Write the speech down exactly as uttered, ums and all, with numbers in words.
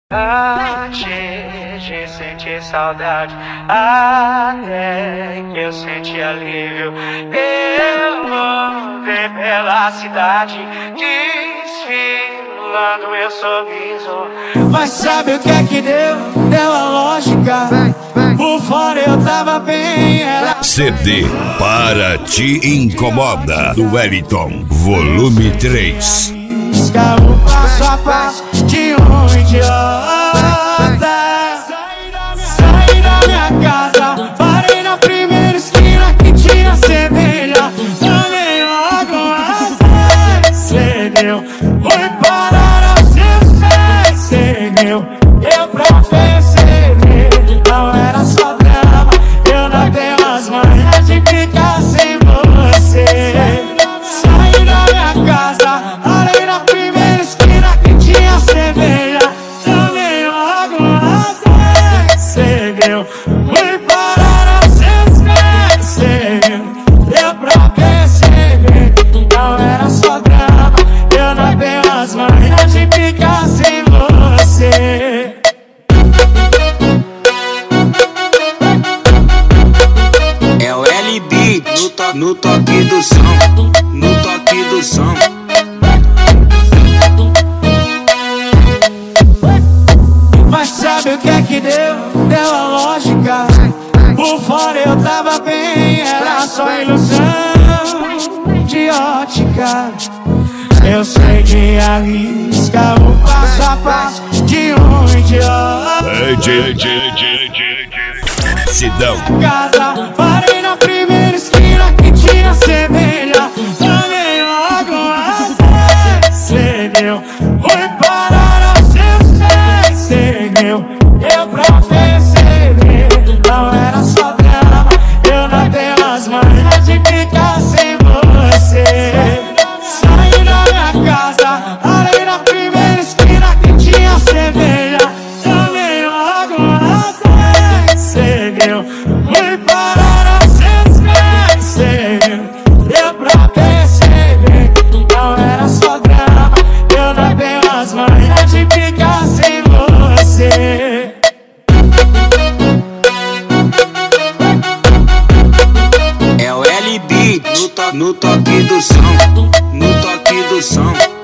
Antes de sentir saudade, até que eu senti alívio, eu vou ver pela cidade, desfilando meu sorriso. Mas sabe o que é que deu? Deu a lógica. Por fora eu tava bem, era... C D Para Te Incomoda, do Wellington, volume três. O passo a passo de um idiota. Saí da minha casa, parei na primeira esquina que tinha cerveja. Tomei logo uma cedeu. Fui parar aos seus pés, seguiu. Eu pra perceber, não era só drama. Eu não tenho as manhas de ficar sem você. Saí da minha casa, parei na primeira esquina que tinha cerveja. Tomei logo uma cedeu. Fui parar aos seus pés, seguiu. Deu pra perceber, não era só drama. Eu não tenho as manhas de ficar sem você. É o L-Beat no, to no toque do som, no toque do som. Mas sabe o que é que deu? Deu a lógica. Por fora eu tava bem, era só ilusão de ótica. Eu sei que arrisca o passo a passo de um idiota. Sidão. Casa, parei na primeira esquina que tinha cerveja. Tomei logo uma cedeu. Fui parar aos seus pés, seguiu. Eu pra perceber, não era só drama. Eu não tenho as manhas de ficar sem você. Saí da minha casa, parei na primeira esquina que tinha cerveja. Tomei logo uma cedeu. Fui parar aos seus pés, seguiu. Deu pra perceber, não era só drama. Eu não tenho as manhas de ficar sem você. É o L-Beat no, to no toque do som, no toque do som.